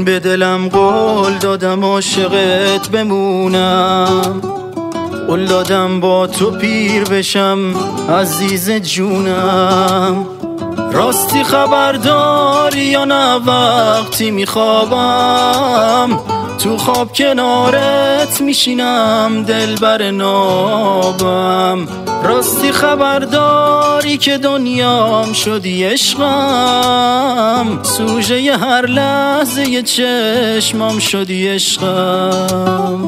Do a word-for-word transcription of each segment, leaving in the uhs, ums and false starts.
من به دلم قول دادم عاشقت بمونم، قول دادم با تو پیر بشم عزیز جونم. راستی خبرداری یا نه وقتی میخوابم تو خواب کنارت میشینم دلبر نابم. راستی خبرداری که دنیام شدی عشقم، سوژه ی هر لحظه ی چشمام شدی عشقم.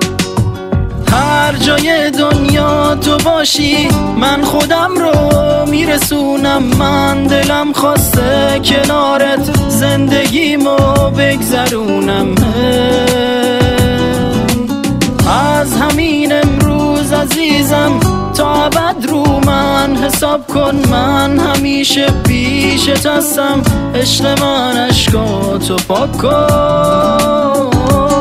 هر جای دنیا تو باشی من خودم رو میرسونم، من دلم خواسته کنارت زندگیمو بگذرونم. از همین امروز عزیزم تا ابد رو من حساب کن، من همیشه پیشت هستم، عشق من اشکاتو پاک کن.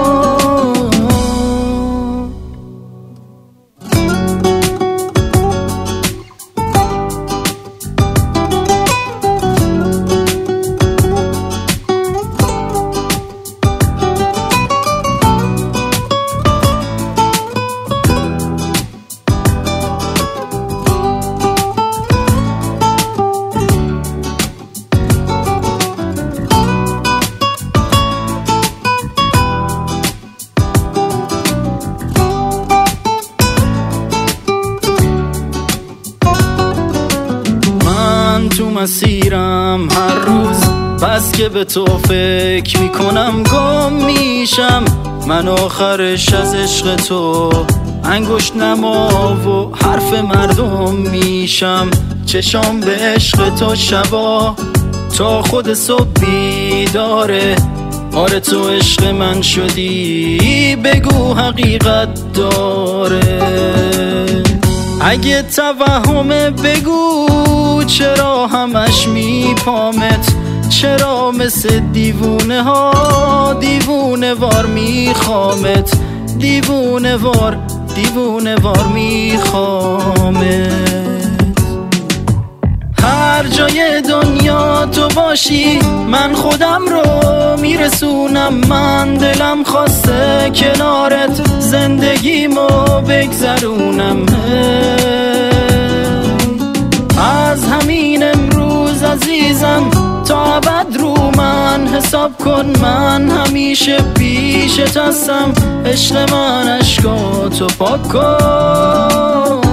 تو مسیرم هر روز بس که به تو فکر میکنم گم میشم، من آخرش از عشق تو انگشت نما و حرف مردم میشم. چشام به عشق تو شبا تا خود صبح بیداره، آره تو عشق من شدی بگو حقیقت داره. اگه توهمه بگو چرا همش میپامت، چرا مثل دیوونه ها دیوونه وار میخوامت، دیوونه وار دیوونه وار میخوامت. هر جای دنیا تو باشی من خودم رو میرسونم، من دلم خواسته کنارت زندگیمو بگذرونم. از همین امروز عزیزم تا ابد رو من حساب کن، من همیشه پیشت هستم، عشق من اشکاتو پاک کن.